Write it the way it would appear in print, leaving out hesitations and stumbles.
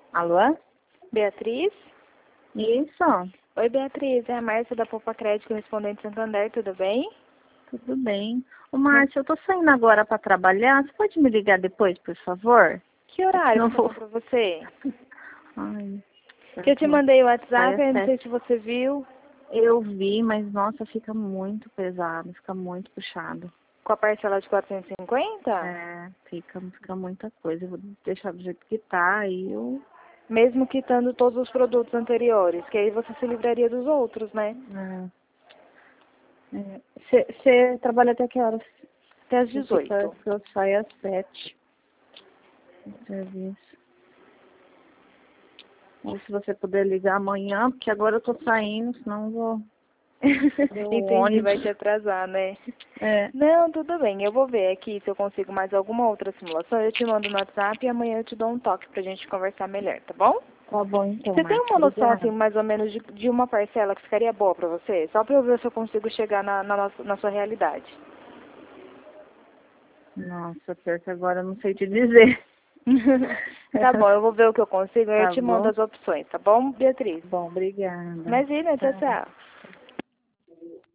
Alô? Beatriz? Isso, Oi, Beatriz. É a Márcia da Poupa Crédito Correspondente Santander, tudo bem? tudo bem. Ô, Márcia, eu tô saindo agora para trabalhar. Você pode me ligar depois, por favor? Que É que horário senão eu fica vou... bom pra você? Ai, Que eu te mandei o sai WhatsApp, às eu não sei 7. se você viu, Eu vi, mas nossa, fica muito pesado, fica muito puxado. com a parcela de 450. Fica muita coisa. Eu vou deixar do jeito que tá, aí eu... Mesmo quitando todos os produtos anteriores, que aí você se livraria dos outros, né? Você trabalha até que horas? Até às Aqui parece 18. que eu saio às 7 do serviço. Ou se você puder ligar amanhã, porque agora eu tô saindo, senão eu vou ver o Entendi, vai ônibus. te atrasar, né? É, Não, tudo bem. Eu vou ver aqui se eu consigo mais alguma outra simulação. Eu te mando no WhatsApp e amanhã eu te dou um toque pra gente conversar melhor, tá bom? tá bom então, Você tem Márcia. uma noção, assim, Obrigada. mais ou menos, de uma parcela que ficaria boa pra você? Só pra eu ver se eu consigo chegar na sua realidade. Nossa, pior que agora eu não sei te dizer. Tá bom, eu vou ver o que eu consigo e eu Tá te mando bom? as opções, tá bom, Beatriz? Bom, obrigada. Imagina, tchau, Tchau. tchau.